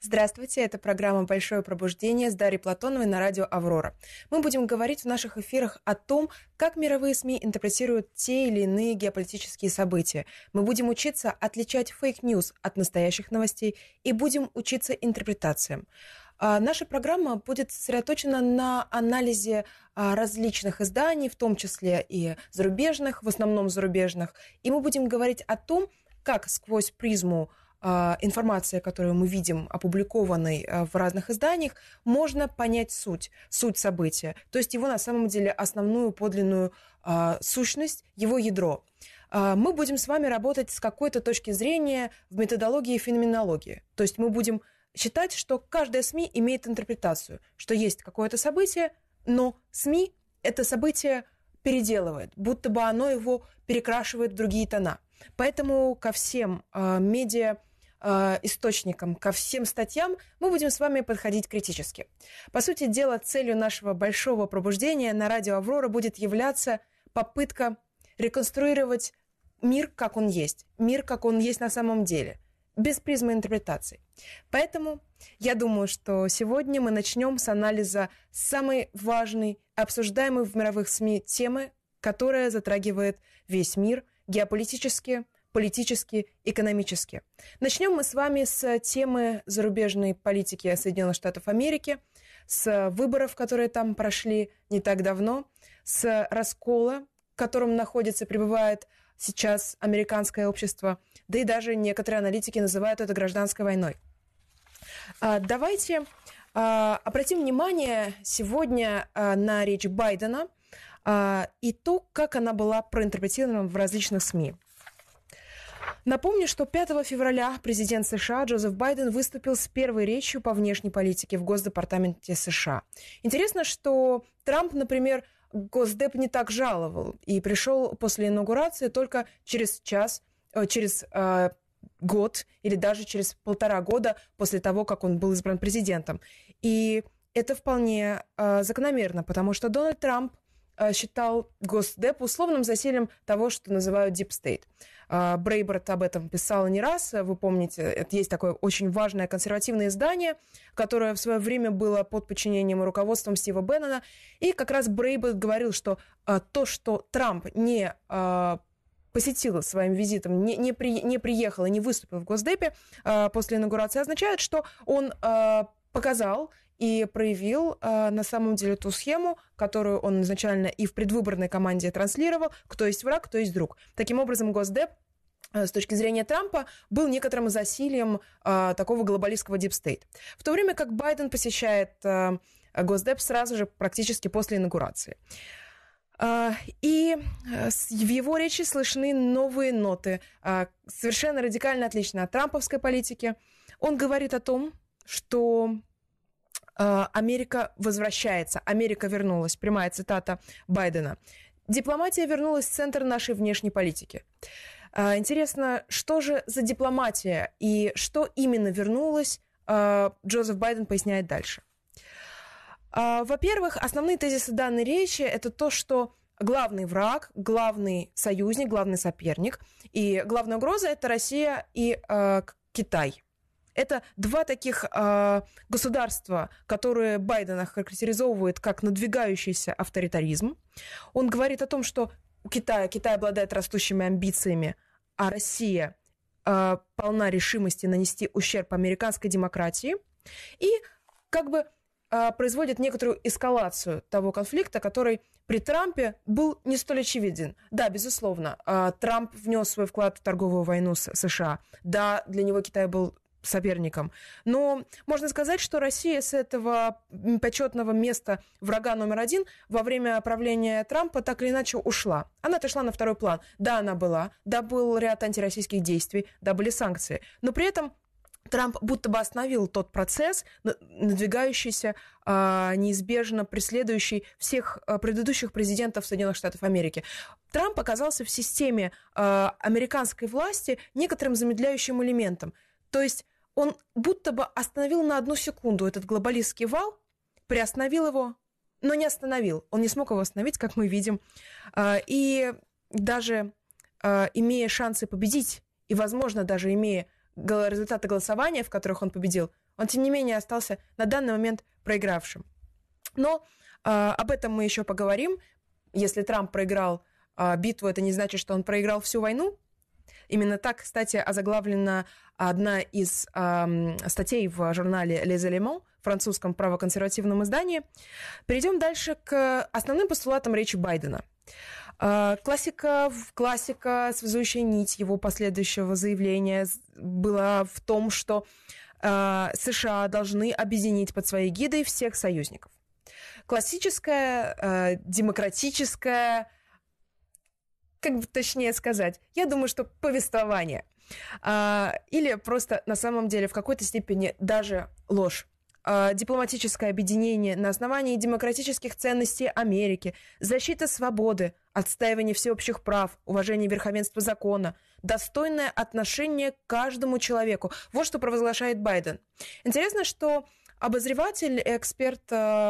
Здравствуйте, это программа «Большое пробуждение» с Дарьей Платоновой на радио «Аврора». Мы будем говорить в наших эфирах о том, как мировые СМИ интерпретируют те или иные геополитические события. Мы будем учиться отличать фейк-ньюс от настоящих новостей и будем учиться интерпретациям. Наша программа будет сосредоточена на анализе различных изданий, в том числе и зарубежных, в основном зарубежных. И мы будем говорить о том, как сквозь призму информации, которую мы видим опубликованной в разных изданиях, можно понять суть события, то есть его на самом деле основную подлинную сущность, его ядро. Мы будем с вами работать с какой-то точки зрения в методологии и феноменологии, то есть мы будем считать, что каждая СМИ имеет интерпретацию, что есть какое-то событие, но СМИ это событие переделывает, будто бы оно его перекрашивает в другие тона. Поэтому ко всем медиа источникам, ко всем статьям мы будем с вами подходить критически. По сути дела, целью нашего большого пробуждения на радио «Аврора» будет являться попытка реконструировать мир, как он есть на самом деле, без призмы интерпретаций. Поэтому я думаю, что сегодня мы начнем с анализа самой важной, обсуждаемой в мировых СМИ темы, которая затрагивает весь мир геополитически, политически, экономически. Начнем мы с вами с темы зарубежной политики Соединенных Штатов Америки, с выборов, которые там прошли не так давно, с раскола, в котором находится, пребывает сейчас американское общество, да и даже некоторые аналитики называют это гражданской войной. Давайте обратим внимание сегодня на речь Байдена и то, как она была проинтерпретирована в различных СМИ. Напомню, что 5 февраля президент США Джозеф Байден выступил с первой речью по внешней политике в Госдепартаменте США. Интересно, что Трамп, например, Госдеп не так жаловал и пришел после инаугурации только через год или даже через 1,5 года после того, как он был избран президентом. И это вполне закономерно, потому что Дональд Трамп считал Госдеп условным засильем того, что называют Deep State. Брейборд об этом писал не раз. Вы помните, это есть такое очень важное консервативное издание, которое в свое время было под подчинением и руководством Стива Беннона. И как раз Брейборд говорил, что то, что Трамп не посетил своим визитом, не приехал и не выступил в Госдепе после инаугурации, означает, что он показал и проявил на самом деле ту схему, которую он изначально и в предвыборной команде транслировал, кто есть враг, кто есть друг. Таким образом, Госдеп с точки зрения Трампа был некоторым засильем такого глобалистского дипстейт. В то время как Байден посещает Госдеп сразу же, практически после инаугурации. И в его речи слышны новые ноты, совершенно радикально отличные от трамповской политики. Он говорит о том, что Америка возвращается, Америка вернулась, прямая цитата Байдена. Дипломатия вернулась в центр нашей внешней политики. Интересно, что же за дипломатия и что именно вернулось, Джозеф Байден поясняет дальше. Во-первых, основные тезисы данной речи – это то, что главный враг, главный союзник, главный соперник и главная угроза – это Россия и Китай. Это два таких государства, которые Байден характеризовывает как надвигающийся авторитаризм. Он говорит о том, что Китай обладает растущими амбициями, а Россия полна решимости нанести ущерб американской демократии. И как бы производит некоторую эскалацию того конфликта, который при Трампе был не столь очевиден. Да, безусловно, Трамп внес свой вклад в торговую войну с США. Да, для него Китай был соперником. Но можно сказать, что Россия с этого почетного места врага номер один во время правления Трампа так или иначе ушла. Она отошла на второй план. Да, она была. Да, был ряд антироссийских действий. Да, были санкции. Но при этом Трамп будто бы остановил тот процесс, надвигающийся, неизбежно преследующий всех предыдущих президентов Соединенных Штатов Америки. Трамп оказался в системе американской власти некоторым замедляющим элементом. То есть он будто бы остановил на одну секунду этот глобалистский вал, приостановил его, но не остановил. Он не смог его остановить, как мы видим. И даже имея шансы победить, и, возможно, даже имея результаты голосования, в которых он победил, он, тем не менее, остался на данный момент проигравшим. Но об этом мы еще поговорим. Если Трамп проиграл битву, это не значит, что он проиграл всю войну. Именно так, кстати, озаглавлена одна из статей в журнале Les Éléments, французском правоконсервативном издании. Перейдем дальше к основным постулатам речи Байдена. Классика, связующая нить его последующего заявления была в том, что США должны объединить под своей гидой всех союзников. Классическая, демократическая, как бы точнее сказать, я думаю, что повествование. Или просто на самом деле в какой-то степени даже ложь. Дипломатическое объединение на основании демократических ценностей Америки, защита свободы, отстаивание всеобщих прав, уважение верховенства закона, достойное отношение к каждому человеку. Вот что провозглашает Байден. Интересно, что обозреватель, эксперт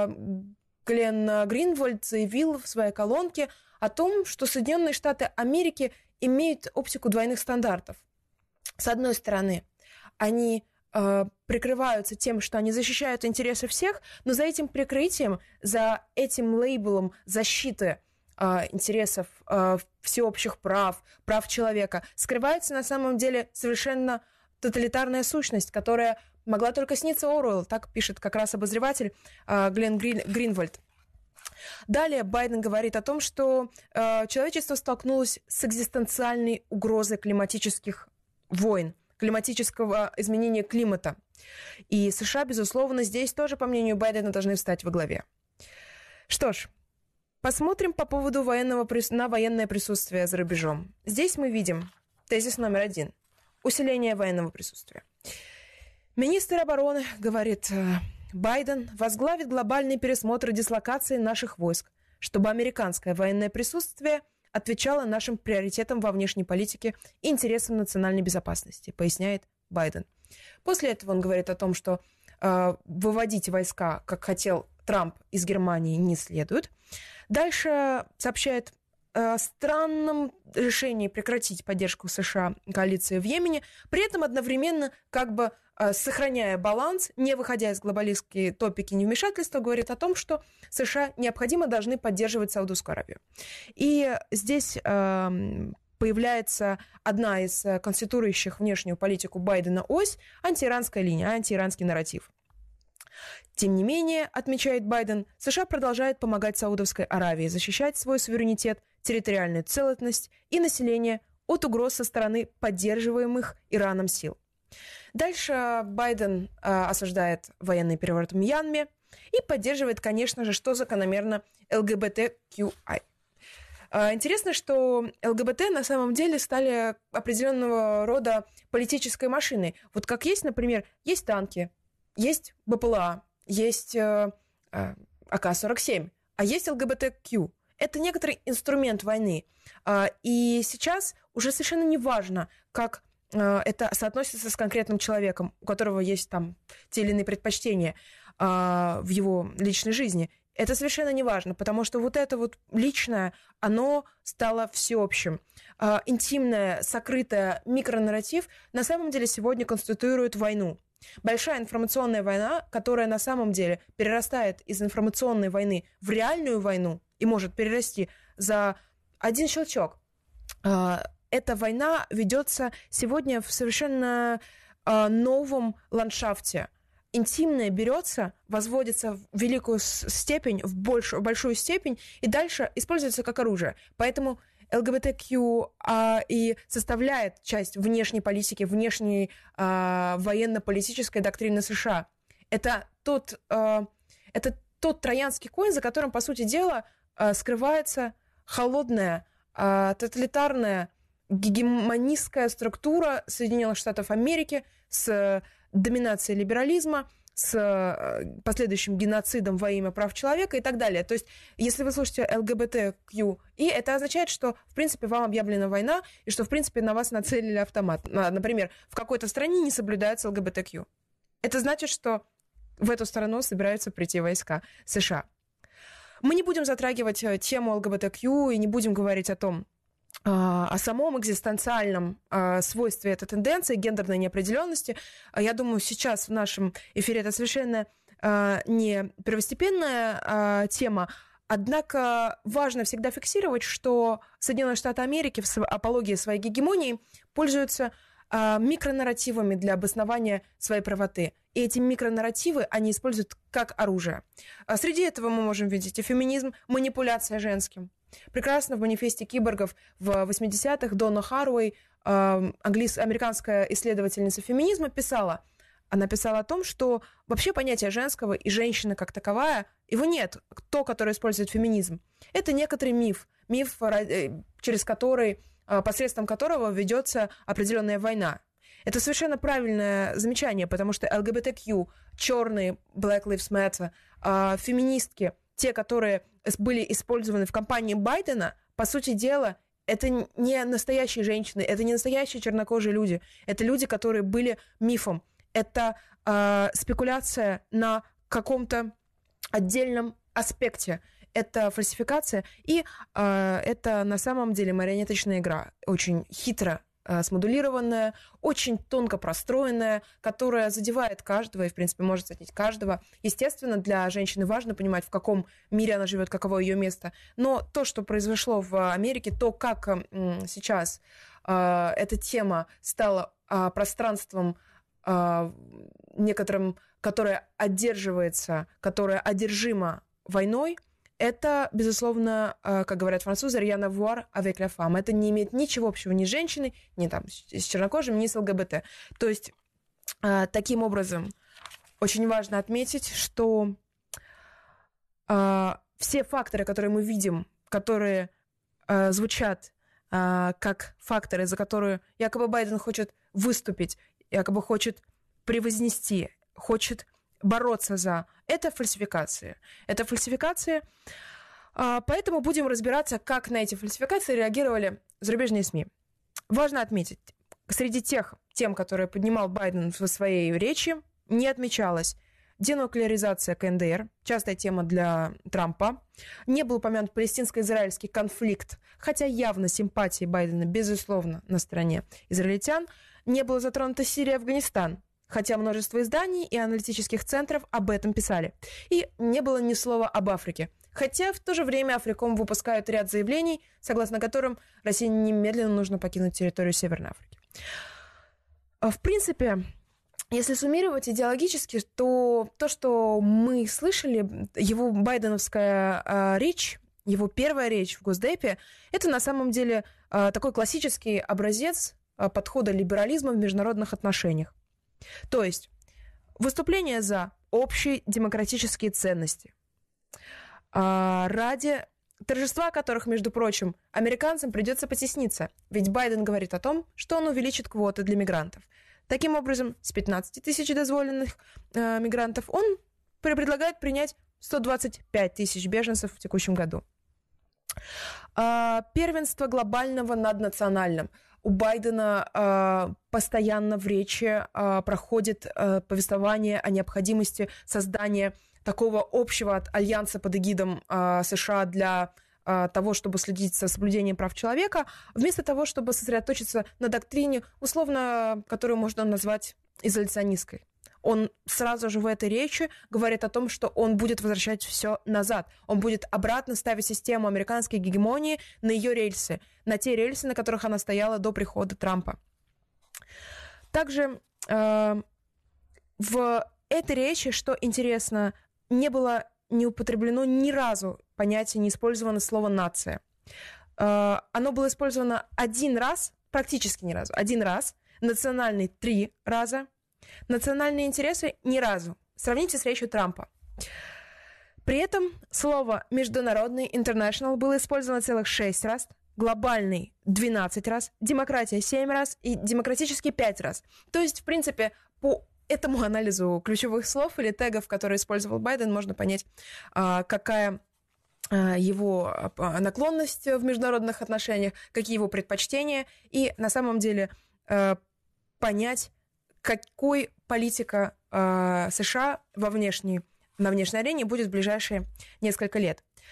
Глен Гринвальд заявил в своей колонке о том, что Соединенные Штаты Америки имеют оптику двойных стандартов. С одной стороны, они прикрываются тем, что они защищают интересы всех, но за этим прикрытием, за этим лейблом защиты интересов всеобщих прав, прав человека, скрывается на самом деле совершенно тоталитарная сущность, которая могла только сниться Оруэллу, так пишет как раз обозреватель Глен Гринвальд. Далее Байден говорит о том, что человечество столкнулось с экзистенциальной угрозой климатических войн, климатического изменения климата. И США, безусловно, здесь тоже, по мнению Байдена, должны встать во главе. Что ж, посмотрим по поводу на военное присутствие за рубежом. Здесь мы видим тезис номер 1. Усиление военного присутствия. Министр обороны, говорит Байден, возглавит глобальный пересмотр дислокации наших войск, чтобы американское военное присутствие отвечало нашим приоритетам во внешней политике и интересам национальной безопасности, поясняет Байден. После этого он говорит о том, что выводить войска, как хотел Трамп, из Германии не следует. Дальше сообщает о странном решении прекратить поддержку США коалиции в Йемене, при этом одновременно как бы сохраняя баланс, не выходя из глобалистские топики невмешательства, говорит о том, что США необходимо должны поддерживать Саудовскую Аравию. И здесь появляется одна из конституирующих внешнюю политику Байдена ось – антииранская линия, антииранский нарратив. Тем не менее, отмечает Байден, США продолжает помогать Саудовской Аравии защищать свой суверенитет, территориальную целостность и население от угроз со стороны поддерживаемых Ираном сил. Дальше Байден осуждает военный переворот в Мьянме и поддерживает, конечно же, что закономерно ЛГБТQI. Интересно, что ЛГБТ на самом деле стали определенного рода политической машиной. Вот как есть, например, есть танки, есть БПЛА, есть АК-47, а есть ЛГБТQ. Это некоторый инструмент войны. И сейчас уже совершенно не важно, как это соотносится с конкретным человеком, у которого есть там те или иные предпочтения в его личной жизни. Это совершенно не важно, потому что вот это вот личное, оно стало всеобщим. Интимное, сокрытое микронарратив на самом деле сегодня конституирует войну. Большая информационная война, которая на самом деле перерастает из информационной войны в реальную войну и может перерасти за один щелчок. Эта война ведется сегодня в совершенно новом ландшафте. Интимное берется, возводится в великую степень, в большую степень, и дальше используется как оружие. Поэтому ЛГБТQ и составляет часть внешней политики, внешней военно-политической доктрины США. Это тот троянский конь, за которым, по сути дела, скрывается холодная, тоталитарная, гегемонистская структура Соединенных Штатов Америки с доминацией либерализма, с последующим геноцидом во имя прав человека и так далее. То есть, если вы слушаете ЛГБТQ, и это означает, что, в принципе, вам объявлена война, и что, в принципе, на вас нацелили автомат. Например, в какой-то стране не соблюдается ЛГБТQ. Это значит, что в эту страну собираются прийти войска США. Мы не будем затрагивать тему ЛГБТQ и не будем говорить о том, о самом экзистенциальном свойстве этой тенденции, гендерной неопределенности. Я думаю, сейчас в нашем эфире это совершенно не первостепенная тема, однако важно всегда фиксировать, что Соединенные Штаты Америки в апологии своей гегемонии пользуются микронарративами для обоснования своей правоты. И эти микронарративы они используют как оружие. Среди этого мы можем видеть и феминизм, манипуляция женским. Прекрасно в манифесте киборгов в 80-х Донна Харуэй, американская исследовательница феминизма, писала о том, что вообще понятие женского и женщины как таковая, его нет. То, которое использует феминизм, это некоторый миф, через который, посредством которого ведется определенная война. Это совершенно правильное замечание, потому что ЛГБТQ, черные, Black Lives Matter, феминистки, те, которые были использованы в кампании Байдена, по сути дела, это не настоящие женщины, это не настоящие чернокожие люди, это люди, которые были мифом. Это спекуляция на каком-то отдельном аспекте. Это фальсификация, и это на самом деле марионеточная игра, очень хитро смодулированная, очень тонко простроенная, которая задевает каждого и, в принципе, может задеть каждого. Естественно, для женщины важно понимать, в каком мире она живет, каково ее место. Но то, что произошло в Америке, то, как сейчас эта тема стала пространством некоторым, которое одерживается, которое одержимо войной, это, безусловно, как говорят французы, rien à voir avec la femme. Это не имеет ничего общего ни с женщиной, ни там, с чернокожим, ни с ЛГБТ. То есть, таким образом, очень важно отметить, что все факторы, которые мы видим, которые звучат как факторы, за которые якобы Байден хочет выступить, якобы хочет превознести, хочет бороться за... Это фальсификации. Это фальсификации. Поэтому будем разбираться, как на эти фальсификации реагировали зарубежные СМИ. Важно отметить, среди тех тем, которые поднимал Байден в своей речи, не отмечалась денуклеаризация КНДР, частая тема для Трампа. Не был упомянут палестинско-израильский конфликт, хотя явно симпатии Байдена, безусловно, на стороне израильтян. Не было затронута Сирия и Афганистан, хотя множество изданий и аналитических центров об этом писали. И не было ни слова об Африке. Хотя в то же время Африком выпускают ряд заявлений, согласно которым России немедленно нужно покинуть территорию Северной Африки. В принципе, если суммировать идеологически, то, что мы слышали, его байденовская речь, его первая речь в Госдепе, это на самом деле такой классический образец подхода либерализма в международных отношениях. То есть выступление за общие демократические ценности, ради торжества которых, между прочим, американцам придется потесниться, ведь Байден говорит о том, что он увеличит квоты для мигрантов. Таким образом, с 15 тысяч дозволенных мигрантов он предлагает принять 125 тысяч беженцев в текущем году. Первенство глобального над национальным. У Байдена постоянно в речи проходит повествование о необходимости создания такого общего альянса под эгидом США для того, чтобы следить за соблюдением прав человека, вместо того, чтобы сосредоточиться на доктрине, условно, которую можно назвать изоляционистской. Он сразу же в этой речи говорит о том, что он будет возвращать все назад. Он будет обратно ставить систему американской гегемонии на ее рельсы, на те рельсы, на которых она стояла до прихода Трампа. Также в этой речи, что интересно, не употреблено ни разу понятие, не использовано слово «нация». Оно было использовано один раз, практически ни разу, один раз, национальный 3 раза, национальные интересы ни разу. Сравните с речью Трампа. При этом слово «международный», international, было использовано целых 6 раз, глобальный 12 раз, демократия 7 раз и демократический 5 раз. То есть, в принципе, по этому анализу ключевых слов или тегов, которые использовал Байден, можно понять, какая его наклонность в международных отношениях, какие его предпочтения, и на самом деле понять, какой политика США на внешней арене будет в ближайшие несколько лет.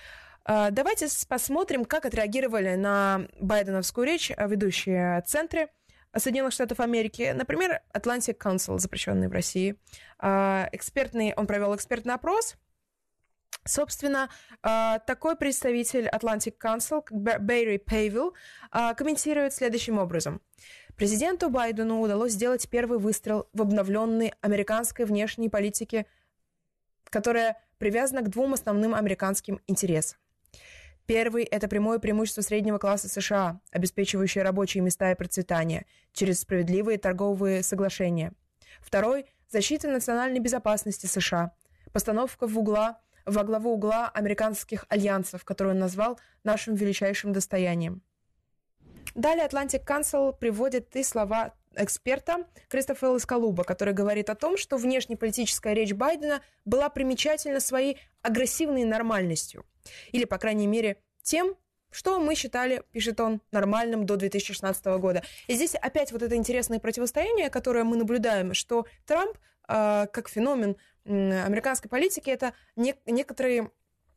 Давайте посмотрим, как отреагировали на байденовскую речь ведущие центры Соединенных Штатов Америки. Например, Atlantic Council, запрещенный в России. Он провел экспертный опрос. Собственно, такой представитель Atlantic Council, Барри Пейвилл, комментирует следующим образом. Президенту Байдену удалось сделать первый выстрел в обновленной американской внешней политике, которая привязана к двум основным американским интересам. Первый – это прямое преимущество среднего класса США, обеспечивающее рабочие места и процветание через справедливые торговые соглашения. Второй – защита национальной безопасности США, постановка во главу угла американских альянсов, который он назвал нашим величайшим достоянием. Далее Atlantic Council приводит и слова эксперта Кристофера Скалуба, который говорит о том, что внешнеполитическая речь Байдена была примечательна своей агрессивной нормальностью. Или, по крайней мере, тем, что мы считали, пишет он, нормальным до 2016 года. И здесь опять вот это интересное противостояние, которое мы наблюдаем, что Трамп, как феномен американской политики, это некоторый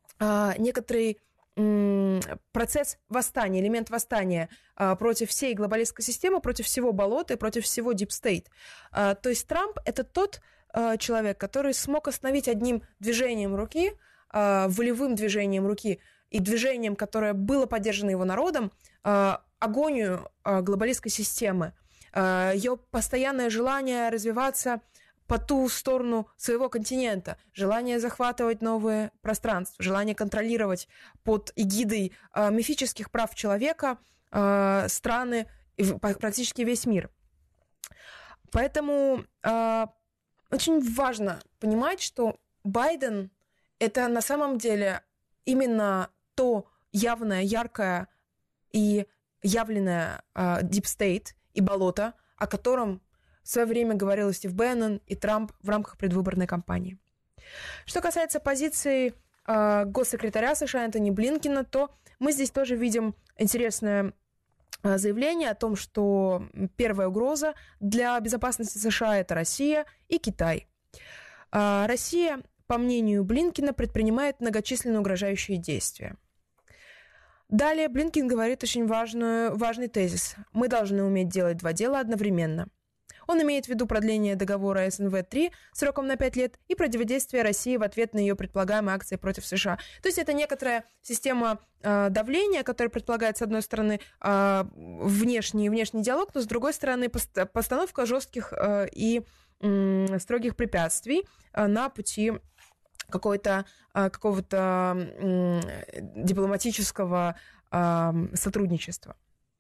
процесс восстания, элемент восстания против всей глобалистской системы, против всего болота и против всего Deep State. То есть Трамп – это тот человек, который смог остановить одним движением руки, волевым движением руки и движением, которое было поддержано его народом, агонию глобалистской системы, ее постоянное желание развиваться по ту сторону своего континента, желание захватывать новые пространства, желание контролировать под эгидой мифических прав человека страны и практически весь мир. Поэтому очень важно понимать, что Байден – это на самом деле именно то явное, яркое и явленное Deep State и болото, о котором в свое время говорил Стив Беннон и Трамп в рамках предвыборной кампании. Что касается позиции госсекретаря США Энтони Блинкена, то мы здесь тоже видим интересное заявление о том, что первая угроза для безопасности США – это Россия и Китай. Россия, по мнению Блинкена, предпринимает многочисленные угрожающие действия. Далее Блинкен говорит очень важный тезис. Мы должны уметь делать два дела одновременно. Он имеет в виду продление договора СНВ-3 сроком на 5 лет и противодействие России в ответ на ее предполагаемые акции против США. То есть это некоторая система давления, которая предполагает, с одной стороны, внешний диалог, но с другой стороны, постановка жестких и строгих препятствий на пути какого-то дипломатического сотрудничества.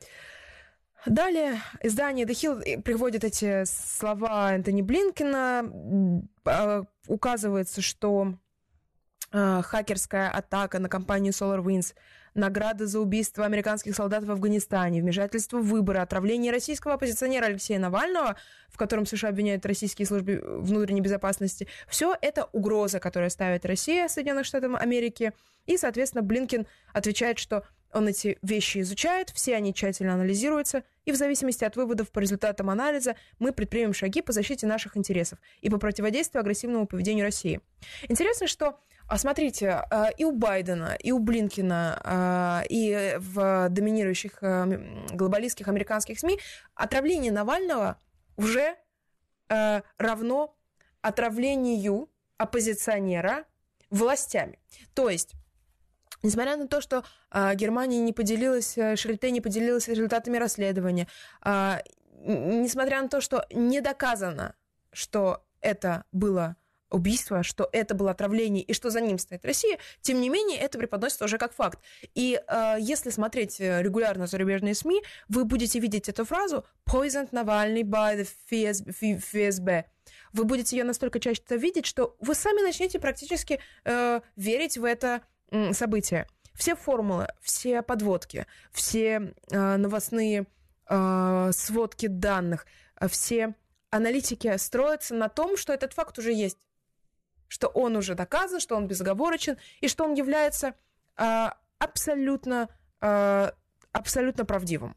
Далее издание The Hill приводит эти слова Энтони Блинкена. Указывается, что хакерская атака на компанию SolarWinds, награда за убийство американских солдат в Афганистане, вмешательство в выборы, отравление российского оппозиционера Алексея Навального, в котором США обвиняют российские службы внутренней безопасности, все это угроза, которую ставит Россия Соединенным Штатам Америки. И, соответственно, Блинкен отвечает, что он эти вещи изучает, все они тщательно анализируются, и в зависимости от выводов по результатам анализа мы предпримем шаги по защите наших интересов и по противодействию агрессивному поведению России. Интересно, что, смотрите, и у Байдена, и у Блинкена, и в доминирующих глобалистских американских СМИ отравление Навального уже равно отравлению оппозиционера властями. То есть, несмотря на то, что Германия не поделилась, Шарите не поделилась результатами расследования, несмотря на то, что не доказано, что это было убийство, что это было отравление и что за ним стоит Россия, тем не менее это преподносится уже как факт. И если смотреть регулярно зарубежные СМИ, вы будете видеть эту фразу «poisoned Navalny by the ФСБ». Вы будете ее настолько часто видеть, что вы сами начнете практически верить в это события. Все формулы, все подводки, все новостные сводки данных, все аналитики строятся на том, что этот факт уже есть, что он уже доказан, что он безоговорочен и что он является абсолютно правдивым.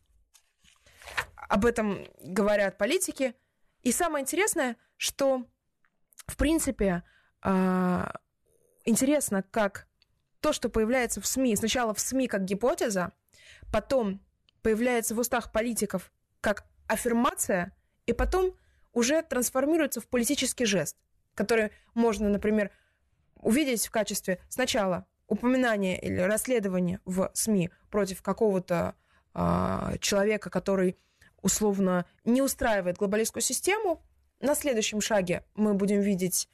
Об этом говорят политики. И самое интересное, что, в принципе, интересно, как то, что появляется в СМИ, сначала в СМИ как гипотеза, потом появляется в устах политиков как аффирмация, и потом уже трансформируется в политический жест, который можно, например, увидеть в качестве сначала упоминания или расследования в СМИ против какого-то человека, который условно не устраивает глобалистскую систему. На следующем шаге мы будем видеть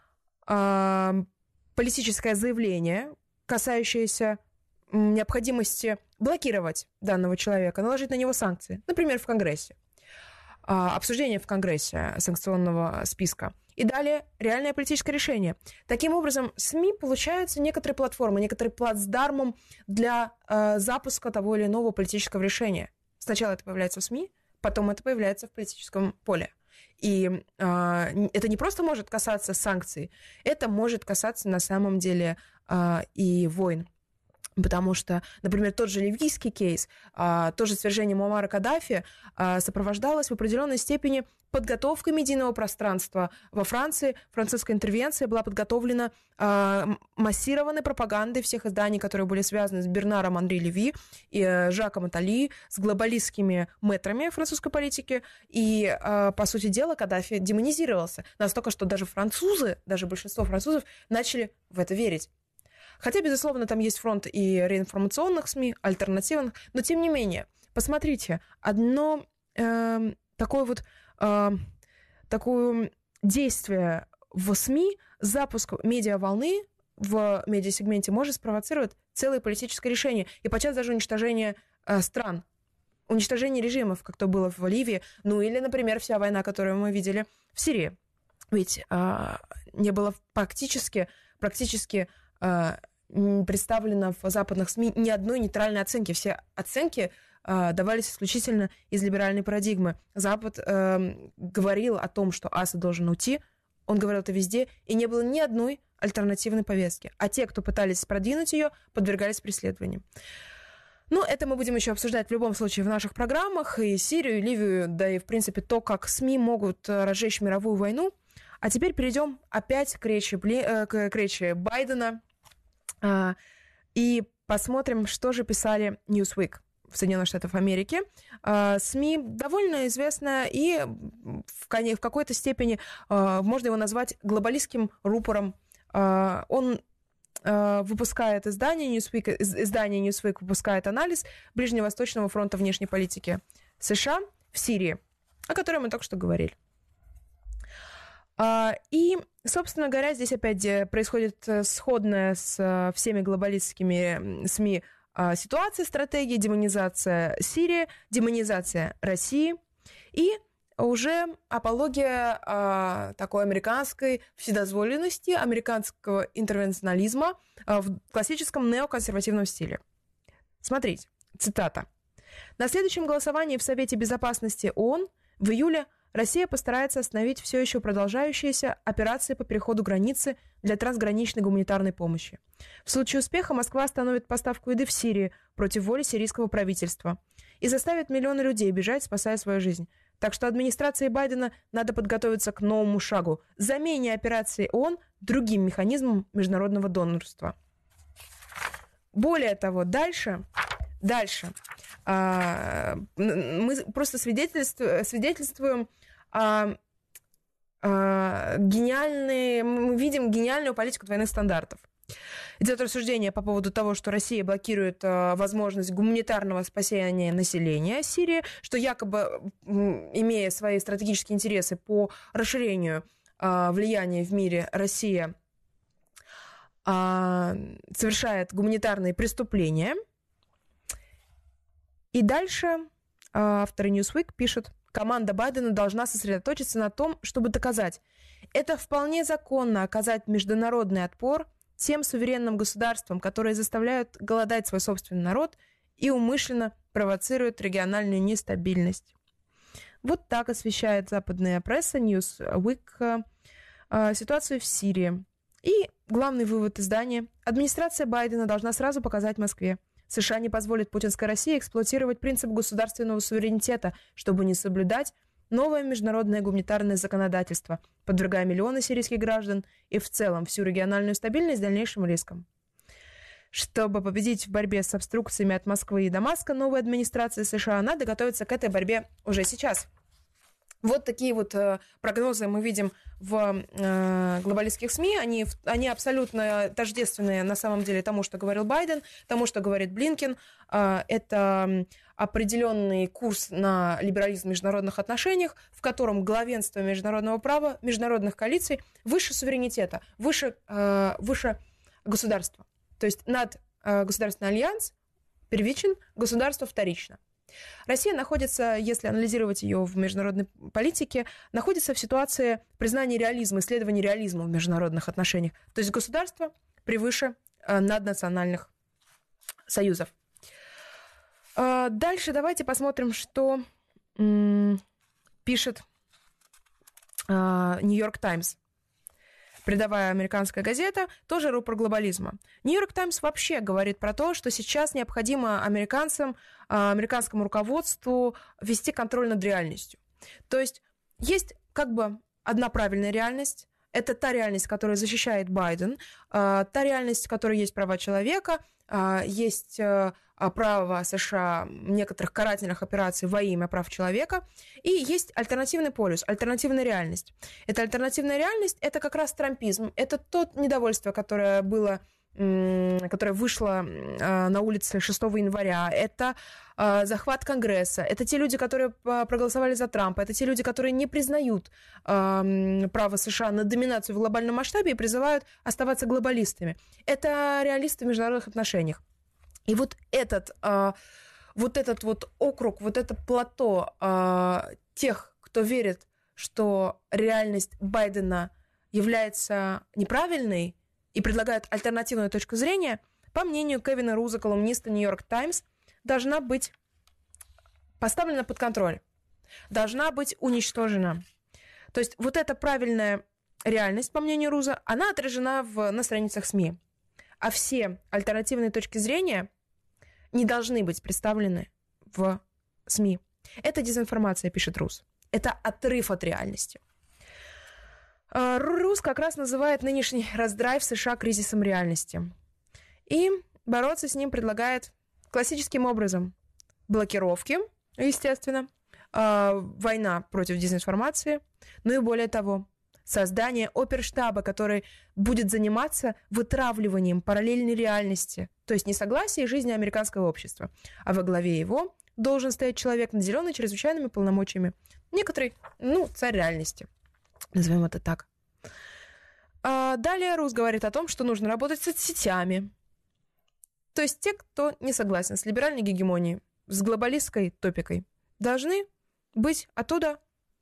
политическое заявление, касающееся необходимости блокировать данного человека, наложить на него санкции, например, в Конгрессе. Обсуждение в Конгрессе санкционного списка. И далее реальное политическое решение. Таким образом, СМИ получаются некоторые платформы, некоторые плацдармом для запуска того или иного политического решения. Сначала это появляется в СМИ, потом это появляется в политическом поле. И это не просто может касаться санкций, это может касаться на самом деле и войн. Потому что, например, тот же ливийский кейс, тоже свержение Муаммара Каддафи сопровождалось в определенной степени подготовкой медийного пространства. Во Франции французская интервенция была подготовлена массированной пропагандой всех изданий, которые были связаны с Бернаром Анри Леви и Жаком Аттали, с глобалистскими мэтрами французской политики. И, по сути дела, Каддафи демонизировался. Настолько, что даже французы, даже большинство французов начали в это верить. Хотя, безусловно, там есть фронт и реинформационных СМИ, альтернативных, но тем не менее, посмотрите, одно такое действие в СМИ, запуск медиаволны в медиасегменте может спровоцировать целое политическое решение и подчас даже уничтожение стран, уничтожение режимов, как то было в Ливии, ну или, например, вся война, которую мы видели в Сирии. Ведь не было практически представлено в западных СМИ ни одной нейтральной оценки. Все оценки давались исключительно из либеральной парадигмы. Запад говорил о том, что Асад должен уйти, он говорил это везде, и не было ни одной альтернативной повестки. А те, кто пытались продвинуть ее, подвергались преследованию. Ну, это мы будем еще обсуждать в любом случае в наших программах, и Сирию, и Ливию, да и, в принципе, то, как СМИ могут разжечь мировую войну. А теперь перейдем опять к речи Байдена и посмотрим, что же писали Newsweek в Соединенных Штатах Америки. СМИ довольно известная и в какой-то степени можно его назвать глобалистским рупором. Он выпускает издание Newsweek выпускает анализ Ближневосточного фронта внешней политики США в Сирии, о которой мы только что говорили. И, собственно говоря, здесь опять происходит сходная с всеми глобалистскими СМИ ситуация, стратегия, демонизация Сирии, демонизация России и уже апология такой американской вседозволенности, американского интервенционализма в классическом неоконсервативном стиле. Смотрите, цитата. «На следующем голосовании в Совете Безопасности ООН в июле Россия постарается остановить все еще продолжающиеся операции по переходу границы для трансграничной гуманитарной помощи. В случае успеха Москва остановит поставку еды в Сирии против воли сирийского правительства и заставит миллионы людей бежать, спасая свою жизнь. Так что администрации Байдена надо подготовиться к новому шагу – замене операции ООН другим механизмом международного донорства». Более того, дальше мы просто свидетельствуем мы видим гениальную политику двойных стандартов. Идет рассуждение по поводу того, что Россия блокирует возможность гуманитарного спасения населения Сирии, что якобы, имея свои стратегические интересы по расширению влияния в мире, Россия совершает гуманитарные преступления. И дальше авторы Newsweek пишут: команда Байдена должна сосредоточиться на том, чтобы доказать, это вполне законно оказать международный отпор тем суверенным государствам, которые заставляют голодать свой собственный народ и умышленно провоцируют региональную нестабильность. Вот так освещает западная пресса Newsweek ситуацию в Сирии. И главный вывод издания: администрация Байдена должна сразу показать Москве: США не позволит путинской России эксплуатировать принцип государственного суверенитета, чтобы не соблюдать новое международное гуманитарное законодательство, подвергая миллионы сирийских граждан и в целом всю региональную стабильность дальнейшим рискам. Чтобы победить в борьбе с обструкциями от Москвы и Дамаска, новой администрации США надо готовиться к этой борьбе уже сейчас. Вот такие вот прогнозы мы видим в глобалистских СМИ. Они абсолютно тождественные на самом деле тому, что говорил Байден, тому, что говорит Блинкен. Это определенный курс на либерализм в международных отношениях, в котором главенство международного права, международных коалиций выше суверенитета, выше государства. То есть государственный альянс первичен, государство вторично. Россия находится, если анализировать ее в международной политике, находится в ситуации признания реализма, исследования реализма в международных отношениях. То есть государство превыше наднациональных союзов. Дальше давайте посмотрим, что пишет Нью-Йорк Таймс. Передовая американская газета, тоже рупор глобализма. Нью-Йорк Таймс вообще говорит про то, что сейчас необходимо американскому руководству вести контроль над реальностью. То есть как бы одна правильная реальность, это та реальность, которую защищает Байден, та реальность, в которой есть права человека, есть право США некоторых карательных операций во имя прав человека, и есть альтернативный полюс, альтернативная реальность. Эта альтернативная реальность – это как раз трампизм, это то недовольство, которое вышло на улице 6 января, это захват Конгресса, это те люди, которые проголосовали за Трампа, это те люди, которые не признают право США на доминацию в глобальном масштабе и призывают оставаться глобалистами. Это реалисты в международных отношениях. И вот этот округ, вот это плато тех, кто верит, что реальность Байдена является неправильной и предлагают альтернативную точку зрения, по мнению Кевина Руза, колумниста Нью-Йорк Таймс, должна быть поставлена под контроль, должна быть уничтожена. То есть вот эта правильная реальность, по мнению Руза, она отражена на страницах СМИ. А все альтернативные точки зрения не должны быть представлены в СМИ. Это дезинформация, пишет Руз. Это отрыв от реальности. Руз как раз называет нынешний раздрай в США кризисом реальности. И бороться с ним предлагает классическим образом. Блокировки, естественно, война против дезинформации, ну и более того, создание оперштаба, который будет заниматься вытравливанием параллельной реальности, то есть несогласие жизни американского общества. А во главе его должен стоять человек, наделенный чрезвычайными полномочиями. Некоторый, царь реальности. Назовем это так. Далее Рус говорит о том, что нужно работать с соцсетями. То есть те, кто не согласен с либеральной гегемонией, с глобалистской топикой, должны быть оттуда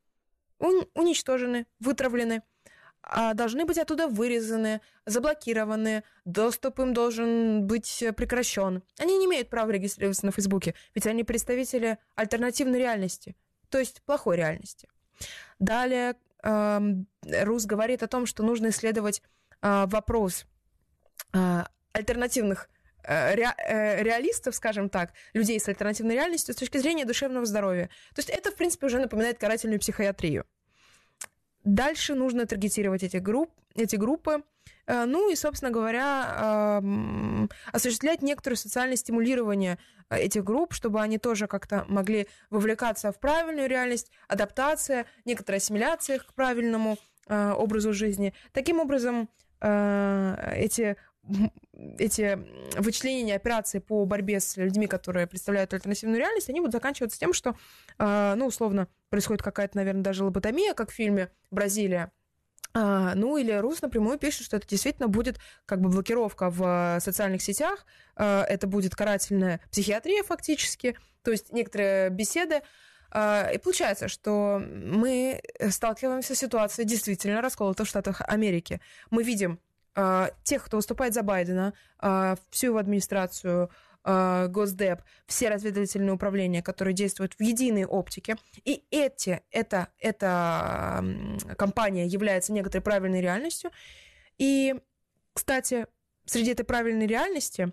уничтожены, вытравлены, должны быть оттуда вырезаны, заблокированы, доступ им должен быть прекращен. Они не имеют права регистрироваться на Фейсбуке, ведь они представители альтернативной реальности, то есть плохой реальности. Далее Рус говорит о том, что нужно исследовать вопрос альтернативных реалистов, скажем так, людей с альтернативной реальностью с точки зрения душевного здоровья. То есть это, в принципе, уже напоминает карательную психиатрию. Дальше нужно таргетировать эти группы, и, собственно говоря, осуществлять некоторое социальное стимулирование этих групп, чтобы они тоже как-то могли вовлекаться в правильную реальность, адаптация, некоторая ассимиляция к правильному образу жизни. Таким образом, эти вычленения операций по борьбе с людьми, которые представляют альтернативную реальность, они будут заканчиваться тем, что, условно, происходит какая-то, наверное, даже лоботомия, как в фильме «Бразилия». Или Рус напрямую пишет, что это действительно будет как бы блокировка в социальных сетях, это будет карательная психиатрия фактически, то есть некоторые беседы. И получается, что мы сталкиваемся с ситуацией действительно расколотой в Штатах Америки. Мы видим тех, кто выступает за Байдена, всю его администрацию, Госдеп, все разведывательные управления, которые действуют в единой оптике. И эта компания является некоторой правильной реальностью. И, кстати, среди этой правильной реальности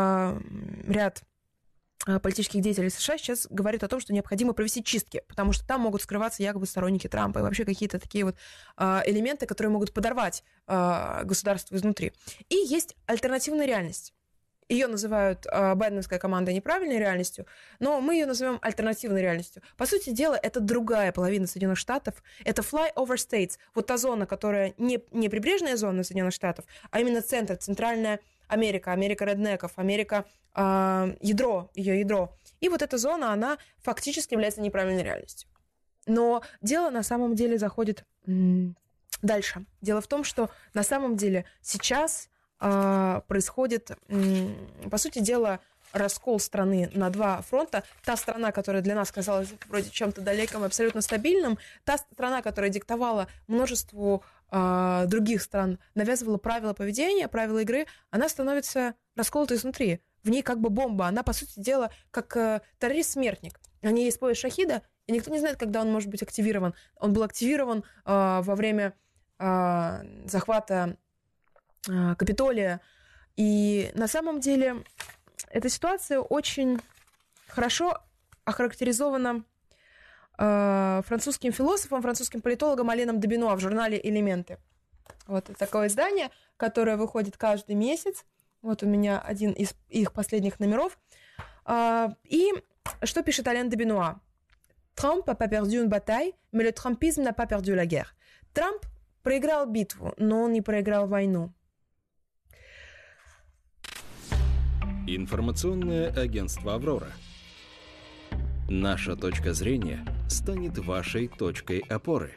ряд политических деятелей США сейчас говорят о том, что необходимо провести чистки, потому что там могут скрываться якобы сторонники Трампа и вообще какие-то такие вот элементы, которые могут подорвать государство изнутри. И есть альтернативная реальность. Ее называют байденовская команда неправильной реальностью, но мы ее назовем альтернативной реальностью. По сути дела, это другая половина Соединенных Штатов. Это flyover states. Вот та зона, которая не прибрежная зона Соединенных Штатов, а именно центр, центральная Америка, Америка реднеков, Америка ядро, ее ядро. И вот эта зона, она фактически является неправильной реальностью. Но дело на самом деле заходит дальше. Дело в том, что на самом деле сейчас происходит, по сути дела, раскол страны на два фронта. Та страна, которая для нас казалась вроде чем-то далеким, абсолютно стабильным, та страна, которая диктовала множеству других стран, навязывала правила поведения, правила игры, она становится расколотой изнутри. В ней как бы бомба. Она, по сути дела, как террорист-смертник. На ней есть пояс шахида, и никто не знает, когда он может быть активирован. Он был активирован во время захвата Капитолия. И на самом деле эта ситуация очень хорошо охарактеризована французским философом, французским политологом Аленом де Бенуа в журнале «Элементы». Вот такое издание, которое выходит каждый месяц. Вот у меня один из их последних номеров. И что пишет Ален де Бенуа? «Трамп n'a pas perdu une bataille, mais le trumpisme n'a pas perdu la guerre». Трамп проиграл битву, но он не проиграл войну. Информационное агентство «Аврора». Наша точка зрения станет вашей точкой опоры.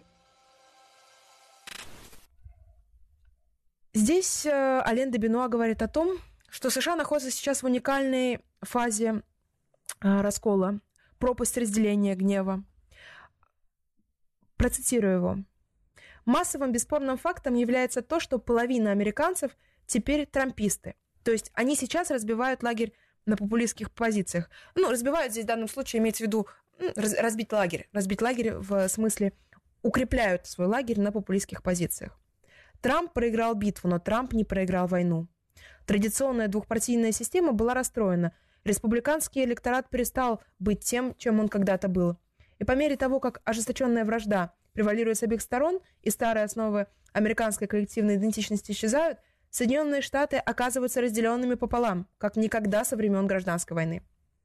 Здесь Ален де Бенуа говорит о том, что США находятся сейчас в уникальной фазе раскола, пропасть разделения, гнева. Процитирую его. «Массовым бесспорным фактом является то, что половина американцев теперь трамписты. То есть они сейчас разбивают лагерь на популистских позициях. Ну, разбивают здесь в данном случае имеется в виду разбить лагерь. Разбить лагерь в смысле укрепляют свой лагерь на популистских позициях. Трамп проиграл битву, но Трамп не проиграл войну. Традиционная двухпартийная система была расстроена. Республиканский электорат перестал быть тем, чем он когда-то был. И по мере того, как ожесточенная вражда превалирует с обеих сторон и старые основы американской коллективной идентичности исчезают, Соединенные Штаты оказываются разделенными пополам, как никогда со времен Гражданской войны».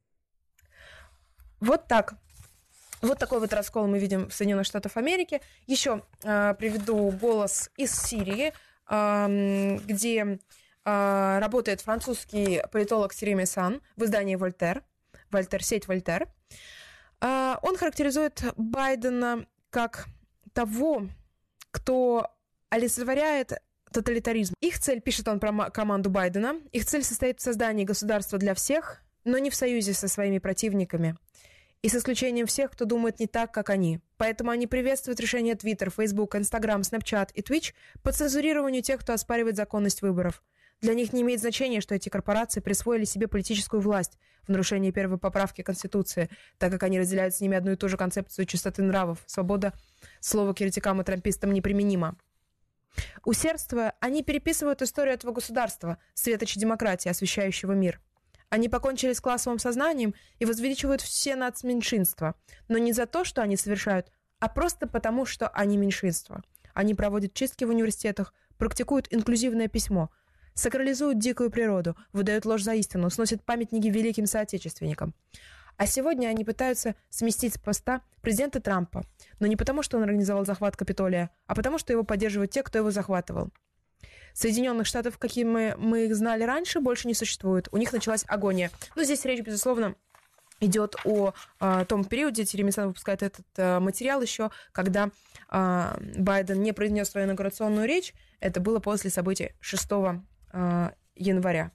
Вот так. Вот такой вот раскол мы видим в Соединенных Штатах Америки. Еще приведу голос из Сирии, где работает французский политолог Сиреми Сан в издании «Вольтер», сеть «Вольтер». Он характеризует Байдена как того, кто олицетворяет тоталитаризм. Их цель, пишет он про команду Байдена, их цель состоит в создании государства для всех, но не в союзе со своими противниками. И с исключением всех, кто думает не так, как они. Поэтому они приветствуют решение Twitter, Facebook, Instagram, Snapchat и Twitch по цензурированию тех, кто оспаривает законность выборов. Для них не имеет значения, что эти корпорации присвоили себе политическую власть в нарушении первой поправки Конституции, так как они разделяют с ними одну и ту же концепцию чистоты нравов. Свобода слова к еретикам и трампистам неприменима. Усердствуя, они переписывают историю этого государства, светоча демократии, освещающего мир. Они покончили с классовым сознанием и возвеличивают все нацменьшинства, но не за то, что они совершают, а просто потому, что они меньшинство. Они проводят чистки в университетах, практикуют инклюзивное письмо, сакрализуют дикую природу, выдают ложь за истину, сносят памятники великим соотечественникам. А сегодня они пытаются сместить с поста президента Трампа, но не потому, что он организовал захват Капитолия, а потому, что его поддерживают те, кто его захватывал. Соединенных Штатов, какими мы их знали раньше, больше не существует. У них началась агония. Но здесь речь, безусловно, идет о том периоде, Сиреми Сан выпускает этот материал еще, когда Байден не произнес свою инаугурационную речь. Это было после событий 6 января.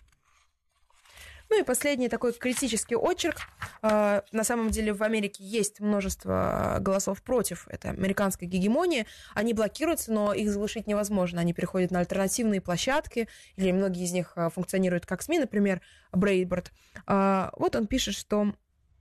Ну и последний такой критический очерк. На самом деле в Америке есть множество голосов против этой американской гегемонии. Они блокируются, но их заглушить невозможно. Они переходят на альтернативные площадки, или многие из них функционируют как СМИ, например, Брейдборд. Вот он пишет, что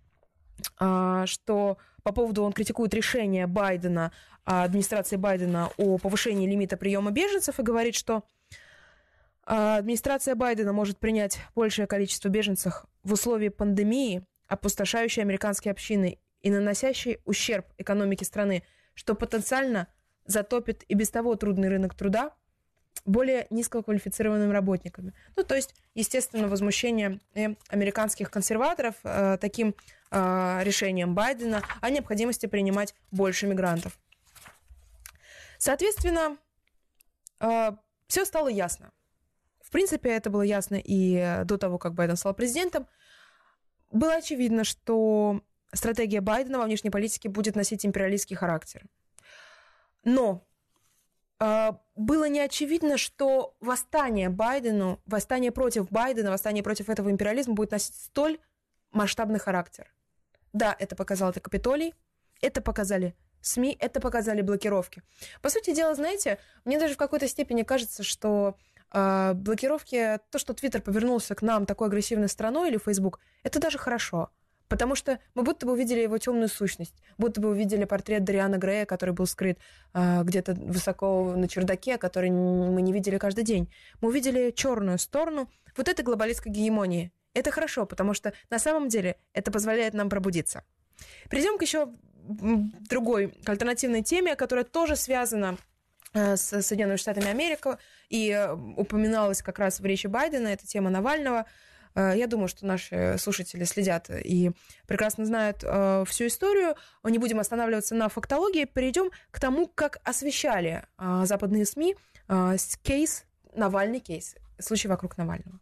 по поводу, он критикует решение Байдена, администрации Байдена о повышении лимита приема беженцев и говорит, что администрация Байдена может принять большее количество беженцев в условии пандемии, опустошающей американские общины и наносящей ущерб экономике страны, что потенциально затопит и без того трудный рынок труда более низкоквалифицированными работниками. Ну, то есть, естественно, возмущение американских консерваторов таким решением Байдена о необходимости принимать больше мигрантов. Соответственно, все стало ясно. В принципе, это было ясно и до того, как Байден стал президентом. Было очевидно, что стратегия Байдена во внешней политике будет носить империалистский характер. Но было не очевидно, что восстание против Байдена, восстание против этого империализма будет носить столь масштабный характер. Да, это показал Капитолий, это показали СМИ, это показали блокировки. По сути дела, знаете, мне даже в какой-то степени кажется, что блокировки, то, что Твиттер повернулся к нам такой агрессивной страной или Фейсбук, это даже хорошо. Потому что мы будто бы увидели его темную сущность, будто бы увидели портрет Дориана Грея, который был скрыт где-то высоко на чердаке, который мы не видели каждый день. Мы увидели черную сторону вот этой глобалистской гегемонии. Это хорошо, потому что на самом деле это позволяет нам пробудиться. Перейдем к еще другой, к альтернативной теме, которая тоже связана с Соединенными Штатами Америки и упоминалась как раз в речи Байдена. Это тема Навального. Я думаю, что наши слушатели следят и прекрасно знают всю историю. Не будем останавливаться на фактологии. Перейдем к тому, как освещали западные СМИ кейс, Навальный кейс, случай вокруг Навального.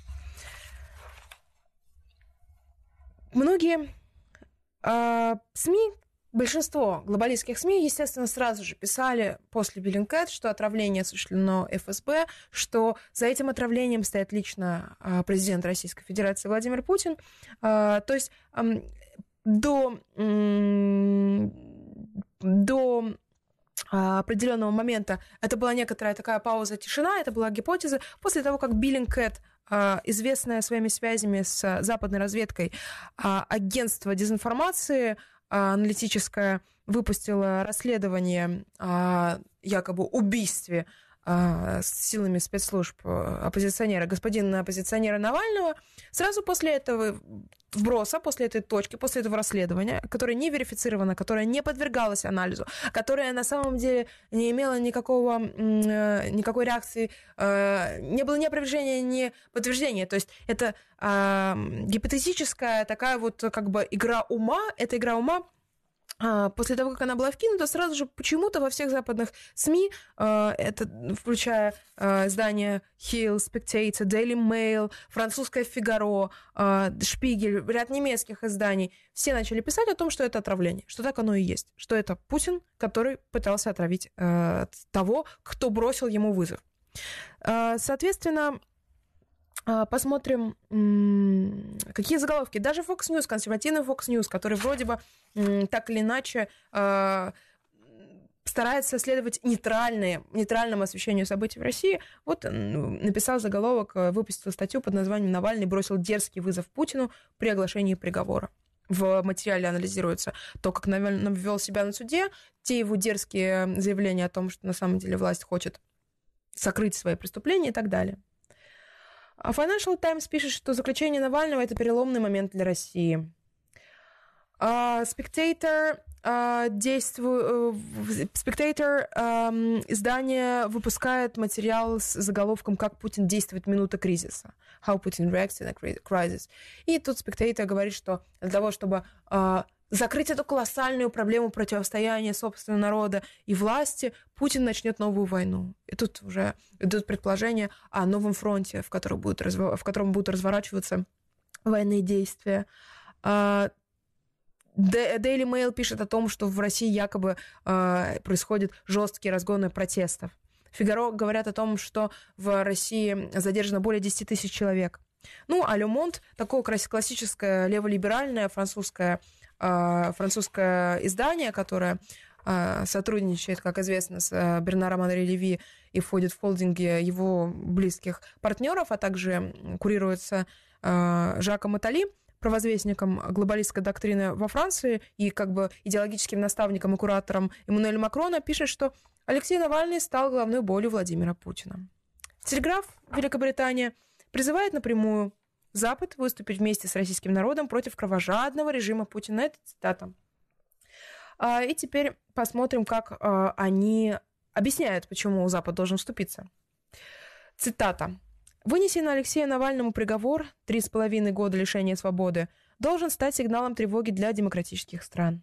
Многие СМИ, большинство глобалистских СМИ, естественно, сразу же писали после Bellingcat, что отравление осуществлено ФСБ, что за этим отравлением стоит лично президент Российской Федерации Владимир Путин. То есть до определенного момента это была некоторая такая пауза, тишина, это была гипотеза. После того, как Bellingcat, известное своими связями с западной разведкой агентство дезинформации аналитическое, выпустило расследование о якобы убийстве силами спецслужб господина оппозиционера Навального, сразу после этого вброса, после этой точки, после этого расследования, которое не верифицировано, которое не подвергалось анализу, которое на самом деле не имело никакой реакции, не было ни опровержения, ни подтверждения. То есть это гипотетическая такая вот как бы игра ума, эта игра ума. После того, как она была вкинута, сразу же почему-то во всех западных СМИ, это, включая издания Hill, Spectator, Daily Mail, французское Фигаро, Шпигель, ряд немецких изданий, все начали писать о том, что это отравление, что так оно и есть, что это Путин, который пытался отравить того, кто бросил ему вызов. Соответственно, посмотрим, какие заголовки. Даже Fox News, консервативный Fox News, который вроде бы так или иначе старается следовать нейтральному освещению событий в России, вот написал заголовок, выпустил статью под названием «Навальный бросил дерзкий вызов Путину при оглашении приговора». В материале анализируется то, как Навальный вел себя на суде, те его дерзкие заявления о том, что на самом деле власть хочет сокрыть свои преступления и так далее. Financial Times пишет, что заключение Навального – это переломный момент для России. Spectator издание выпускает материал с заголовком «Как Путин действует в минуты кризиса». How Putin reacts in a crisis. И тут Spectator говорит, что для того, чтобы закрыть эту колоссальную проблему противостояния собственного народа и власти, Путин начнет новую войну. И тут уже идут предположения о новом фронте, в котором будут разворачиваться военные действия. Daily Mail пишет о том, что в России якобы происходят жесткие разгоны протестов. Фигаро говорят о том, что в России задержано более 10 тысяч человек. Ну, а Le Monde, такое классическое леволиберальное французское издание, которое сотрудничает, как известно, с Бернаром Анри Леви и входит в холдинги его близких партнеров, а также курируется Жаком Аттали, провозвестником глобалистской доктрины во Франции и как бы идеологическим наставником и куратором Эммануэля Макрона, пишет, что Алексей Навальный стал головной болью Владимира Путина. Телеграф Великобритания призывает напрямую Запад выступить вместе с российским народом против кровожадного режима Путина. Это цитата. И теперь посмотрим, как они объясняют, почему Запад должен вступиться. Цитата. «Вынесенный Алексею Навальному приговор 3,5 года лишения свободы должен стать сигналом тревоги для демократических стран».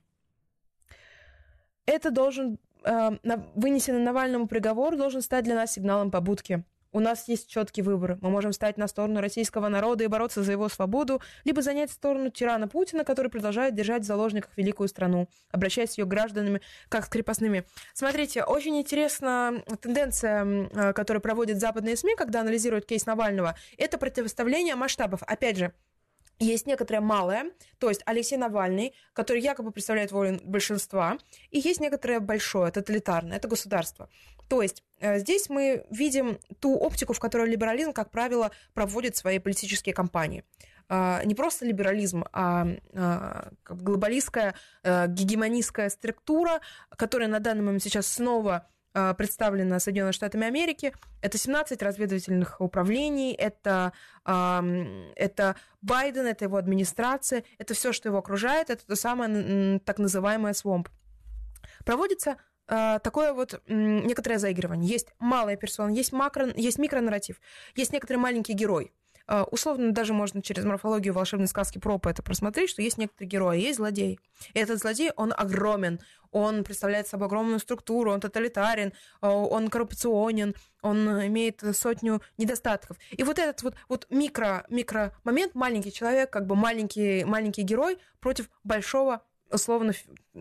Вынесенный Навальному приговор должен стать для нас сигналом побудки. У нас есть четкий выбор. Мы можем стать на сторону российского народа и бороться за его свободу, либо занять сторону тирана Путина, который продолжает держать в заложниках великую страну, обращаясь с ее гражданами как с крепостными. Смотрите, очень интересна тенденция, которую проводят западные СМИ, когда анализируют кейс Навального. Это противоставление масштабов. Опять же, есть некоторое малое, то есть Алексей Навальный, который якобы представляет волю большинства, и есть некоторое большое, тоталитарное, это государство. То есть здесь мы видим ту оптику, в которой либерализм, как правило, проводит свои политические кампании. Не просто либерализм, а глобалистская, гегемонистская структура, которая на данный момент сейчас снова представлена Соединенными Штатами Америки. Это 17 разведывательных управлений, это Байден, это его администрация, это все, что его окружает, это то самое так называемое свомп. Проводится такое вот некоторое заигрывание. Есть малая персона, есть микронарратив, есть некоторый маленький герой. Условно, даже можно через морфологию волшебной сказки Пропа это просмотреть, что есть некоторые герои, есть злодей. И этот злодей, он огромен, он представляет собой огромную структуру, он тоталитарен, он коррупционен, он имеет 100 недостатков. И вот этот вот микромомент, маленький человек, как бы маленький герой против большого, условно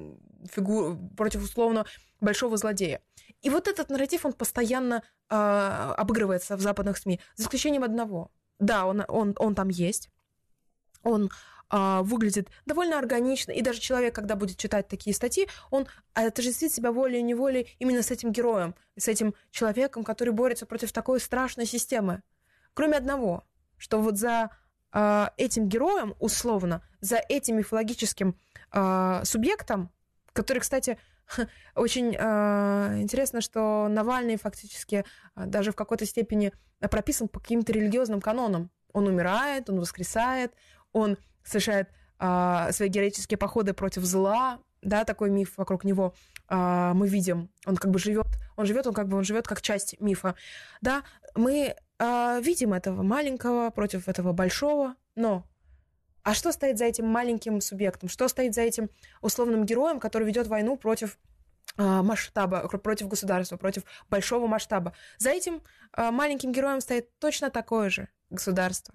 большого злодея. И вот этот нарратив, он постоянно обыгрывается в западных СМИ, за исключением одного. Да, он там есть, он выглядит довольно органично, и даже человек, когда будет читать такие статьи, он отождествит себя волей-неволей именно с этим героем, с этим человеком, который борется против такой страшной системы. Кроме одного, что вот за этим героем, условно, за этим мифологическим субъектом, который, кстати, очень интересно, что Навальный фактически даже в какой-то степени прописан по каким-то религиозным канонам. Он умирает, он воскресает, он совершает свои героические походы против зла, да, такой миф вокруг него мы видим. Он как бы живет как часть мифа. Да, мы видим этого маленького против этого большого, но а что стоит за этим маленьким субъектом? Что стоит за этим условным героем, который ведет войну против масштаба, против государства, против большого масштаба? За этим маленьким героем стоит точно такое же государство.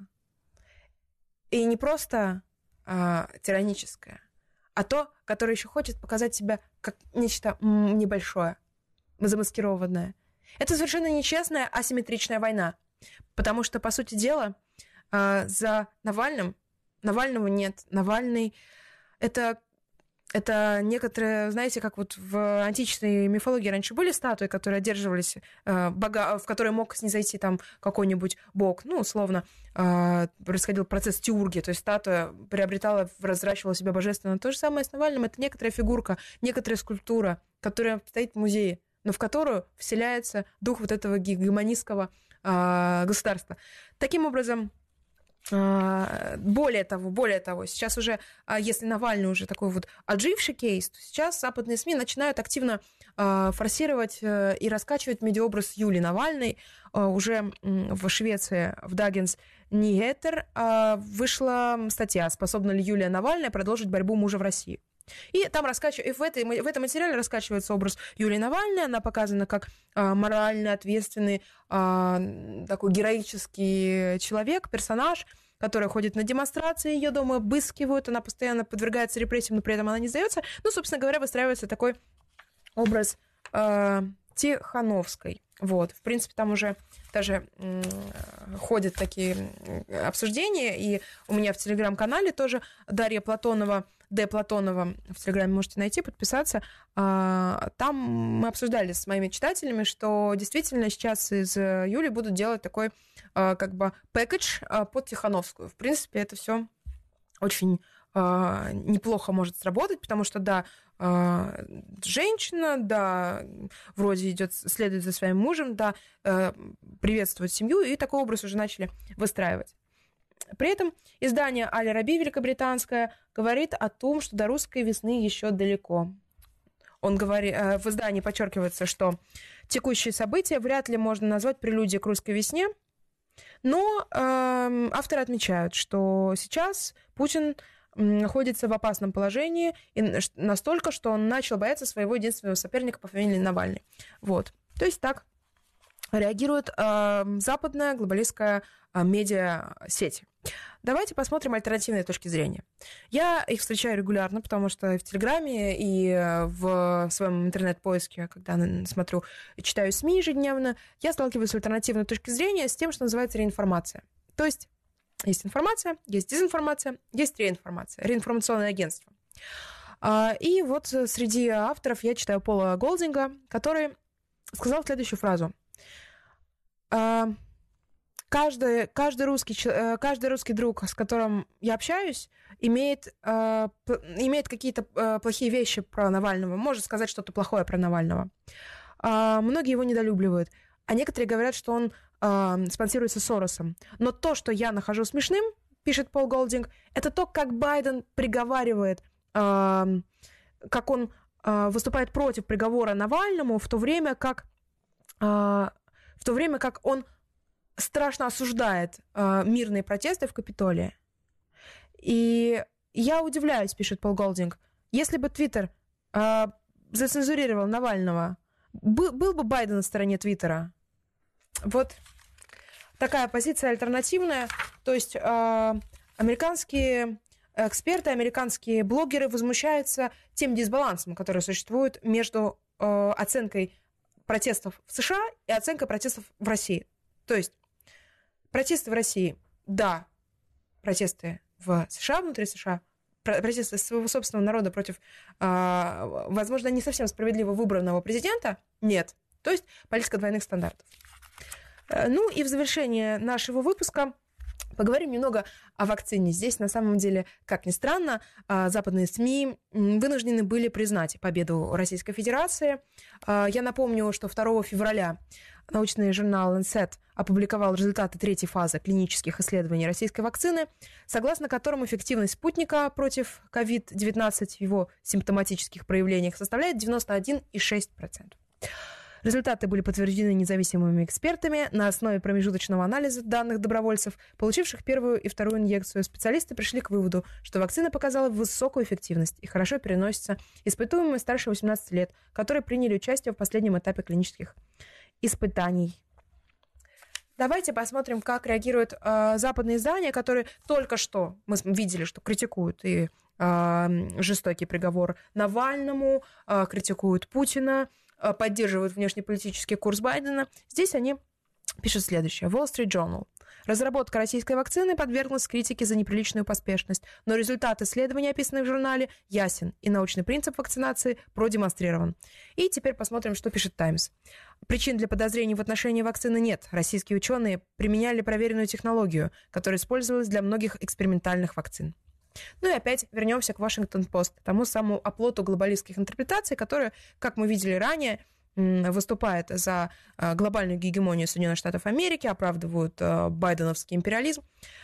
И не просто тираническое, а то, которое еще хочет показать себя как нечто небольшое, замаскированное. Это совершенно нечестная асимметричная война, потому что, по сути дела, за Навального нет. Навальный — это некоторые, знаете, как вот в античной мифологии раньше были статуи, которые одерживались, в которые мог снизойти там какой-нибудь бог. Ну, условно, происходил процесс теургии, то есть статуя разращивала себя божественно. То же самое с Навальным. Это некоторая фигурка, некоторая скульптура, которая стоит в музее, но в которую вселяется дух вот этого гегемонистского государства. Таким образом, более того, сейчас уже, если Навальный уже такой вот отживший кейс, то сейчас западные СМИ начинают активно форсировать и раскачивать медиаобраз Юлии Навальной. Уже в Швеции, в Dagens Nyheter, вышла статья «Способна ли Юлия Навальная продолжить борьбу мужа в России?». И там в этом материале раскачивается образ Юлии Навальной. Она показана как морально ответственный, такой героический человек, персонаж, который ходит на демонстрации, ее дома обыскивают, она постоянно подвергается репрессиям, но при этом она не сдается. Ну, собственно говоря, выстраивается такой образ Тихановской. Вот, в принципе, там уже даже ходят такие обсуждения, и у меня в телеграм-канале тоже Дарья Платонова, Д. Платонова, в телеграме можете найти, подписаться. Там мы обсуждали с моими читателями, что действительно сейчас из Юли будут делать такой как бы пэкэдж под Тихановскую. В принципе, это все очень неплохо может сработать, потому что, да, женщина, да, вроде следует за своим мужем, да, приветствует семью, и такой образ уже начали выстраивать. При этом издание Аль-Раби великобританское говорит о том, что до русской весны еще далеко. в издании подчеркивается, что текущие события вряд ли можно назвать прелюдией к русской весне, но авторы отмечают, что сейчас Путин находится в опасном положении и настолько, что он начал бояться своего единственного соперника по фамилии Навальный. Вот. То есть так реагирует западная глобалистская медиасеть. Давайте посмотрим альтернативные точки зрения. Я их встречаю регулярно, потому что и в Телеграме, и в своем интернет-поиске, когда смотрю и читаю СМИ ежедневно, я сталкиваюсь с альтернативной точкой зрения, с тем, что называется реинформация. То есть информация, есть дезинформация, есть реинформация, реинформационное агентство. И вот среди авторов я читаю Пола Голдинга, который сказал следующую фразу. Каждый русский друг, с которым я общаюсь, имеет какие-то плохие вещи про Навального, может сказать что-то плохое про Навального. Многие его недолюбливают, а некоторые говорят, что он спонсируется Соросом. Но то, что я нахожу смешным, пишет Пол Голдинг, это то, как Байден приговаривает, как он выступает против приговора Навальному, в то время как он страшно осуждает мирные протесты в Капитолии. И я удивляюсь, пишет Пол Голдинг, если бы Твиттер зацензурировал Навального, был бы Байден на стороне Твиттера? Вот такая позиция альтернативная. То есть американские эксперты, американские блогеры возмущаются тем дисбалансом, который существует между оценкой протестов в США и оценкой протестов в России. То есть протесты в России, да, протесты в США, внутри США, протесты своего собственного народа против, возможно, не совсем справедливо выбранного президента, нет. То есть политика двойных стандартов. Ну и в завершение нашего выпуска поговорим немного о вакцине. Здесь, на самом деле, как ни странно, западные СМИ вынуждены были признать победу Российской Федерации. Я напомню, что 2 февраля научный журнал Lancet опубликовал результаты 3-й фазы клинических исследований российской вакцины, согласно которым эффективность спутника против COVID-19 в его симптоматических проявлениях составляет 91,6%. Результаты были подтверждены независимыми экспертами на основе промежуточного анализа данных добровольцев, получивших первую и вторую инъекцию. Специалисты пришли к выводу, что вакцина показала высокую эффективность и хорошо переносится испытуемыми старше 18 лет, которые приняли участие в последнем этапе клинических испытаний. Давайте посмотрим, как реагируют западные издания, которые только что, мы видели, что критикуют и жестокий приговор Навальному, критикуют Путина, поддерживают внешнеполитический курс Байдена. Здесь они пишут следующее. Wall Street Journal. Разработка российской вакцины подверглась критике за неприличную поспешность, но результат исследований, описанных в журнале, ясен, и научный принцип вакцинации продемонстрирован. И теперь посмотрим, что пишет Times. Причин для подозрений в отношении вакцины нет. Российские ученые применяли проверенную технологию, которая использовалась для многих экспериментальных вакцин. Ну и опять вернемся к Вашингтон-Пост, тому самому оплоту глобалистских интерпретаций, которые, как мы видели ранее, выступает за глобальную гегемонию Соединенных Штатов Америки, оправдывают байденовский империализм.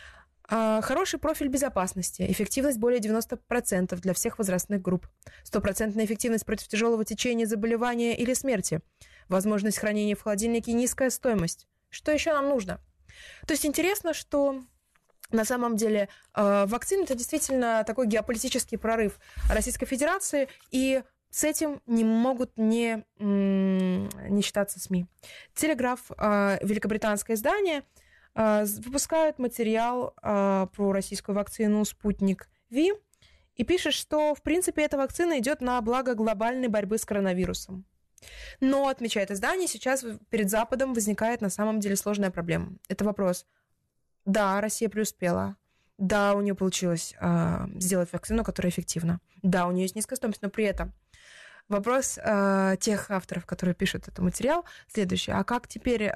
Хороший профиль безопасности, эффективность более 90% для всех возрастных групп, 100% эффективность против тяжелого течения заболевания или смерти, возможность хранения в холодильнике и низкая стоимость. Что еще нам нужно? То есть интересно, что на самом деле вакцина – это действительно такой геополитический прорыв Российской Федерации, и с этим не могут не считаться СМИ. Телеграф, великобританское издание, выпускает материал про российскую вакцину «Спутник Ви» и пишет, что, в принципе, эта вакцина идет на благо глобальной борьбы с коронавирусом. Но, отмечает издание, сейчас перед Западом возникает на самом деле сложная проблема. Это вопрос. Да, Россия преуспела. Да, у нее получилось сделать вакцину, которая эффективна. Да, у нее есть низкая стоимость, но при этом вопрос тех авторов, которые пишут этот материал, следующий. А как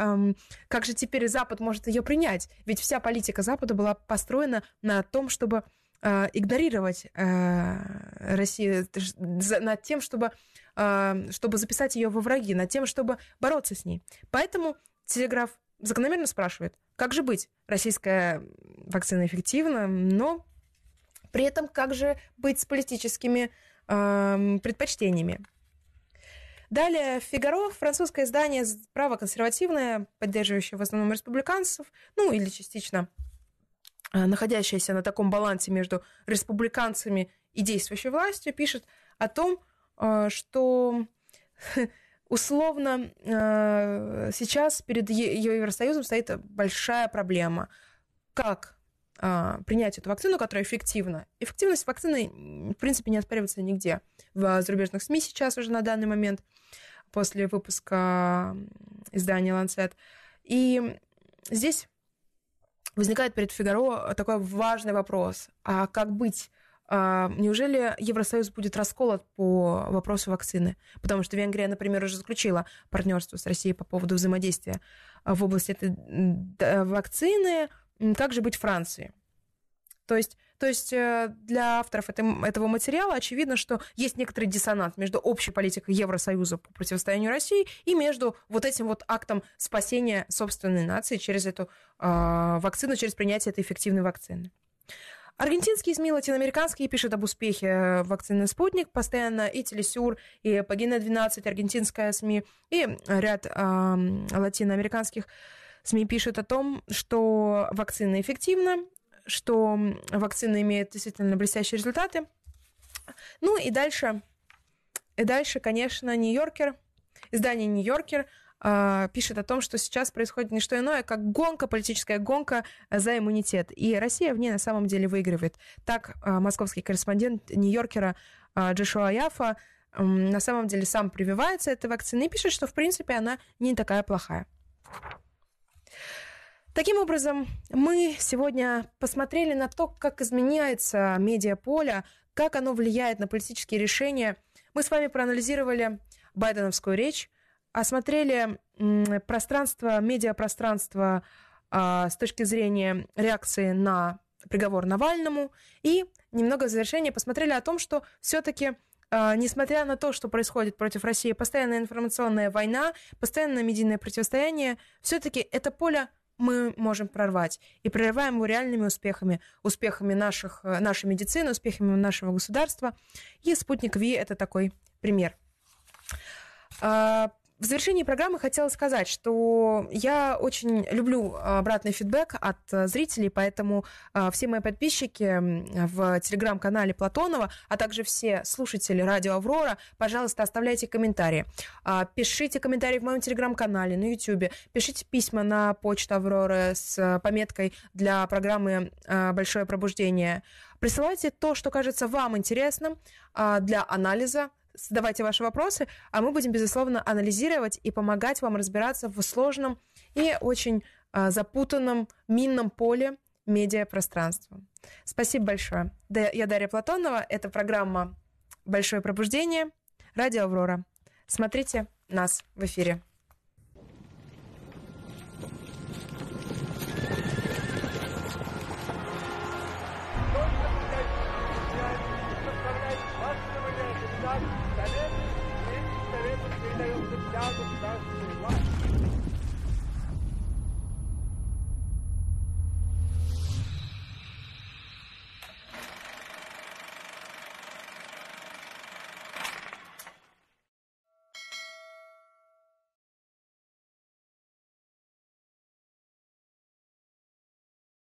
же теперь Запад может ее принять? Ведь вся политика Запада была построена на том, чтобы игнорировать Россию, над тем, чтобы записать ее во враги, над тем, чтобы бороться с ней. Поэтому Телеграф закономерно спрашивает, как же быть? Российская вакцина эффективна, но при этом как же быть с политическими предпочтениями? Далее «Фигаро», французское издание, правоконсервативное, поддерживающее в основном республиканцев, ну или частично находящееся на таком балансе между республиканцами и действующей властью, пишет о том, что условно сейчас перед Евросоюзом стоит большая проблема. Как принять эту вакцину, которая эффективна? Эффективность вакцины, в принципе, не оспаривается нигде. В зарубежных СМИ сейчас уже на данный момент, после выпуска издания «Ланцет». И здесь возникает перед «Фигаро» такой важный вопрос. А как быть? Неужели Евросоюз будет расколот по вопросу вакцины? Потому что Венгрия, например, уже заключила партнерство с Россией по поводу взаимодействия в области этой вакцины. Как же быть Франции? То есть для авторов этого материала очевидно, что есть некоторый диссонанс между общей политикой Евросоюза по противостоянию России и между вот этим вот актом спасения собственной нации через эту вакцину, через принятие этой эффективной вакцины. Аргентинские СМИ, латиноамериканские пишут об успехе вакцины «Спутник». Постоянно и Телесюр, и Пагина-12, аргентинская СМИ, и ряд латиноамериканских СМИ пишут о том, что вакцина эффективна, что вакцина имеет действительно блестящие результаты. Ну и дальше, конечно, издание «Нью-Йоркер» пишет о том, что сейчас происходит не что иное, как политическая гонка за иммунитет. И Россия в ней на самом деле выигрывает. Так московский корреспондент «Нью-Йоркера» Джошуа Яффа на самом деле сам прививается этой вакциной и пишет, что в принципе она не такая плохая. Таким образом, мы сегодня посмотрели на то, как изменяется медиаполе, как оно влияет на политические решения. Мы с вами проанализировали байденовскую речь, осмотрели медиапространство с точки зрения реакции на приговор Навальному и немного в завершение посмотрели о том, что все-таки, несмотря на то, что происходит против России, постоянная информационная война, постоянное медийное противостояние, все-таки это поле мы можем прорвать. И прорываем его реальными успехами нашей медицины, успехами нашего государства. И «Спутник Ви» — это такой пример. В завершении программы хотела сказать, что я очень люблю обратный фидбэк от зрителей, поэтому все мои подписчики в телеграм-канале Платонова, а также все слушатели радио «Аврора», пожалуйста, оставляйте комментарии. Пишите комментарии в моем телеграм-канале, на YouTube, пишите письма на почту «Аврора» с пометкой для программы «Большое пробуждение». Присылайте то, что кажется вам интересным для анализа. Задавайте ваши вопросы, а мы будем, безусловно, анализировать и помогать вам разбираться в сложном и очень запутанном минном поле медиапространства. Спасибо большое. Я Дарья Платонова. Это программа «Большое пробуждение», радио «Аврора». Смотрите нас в эфире.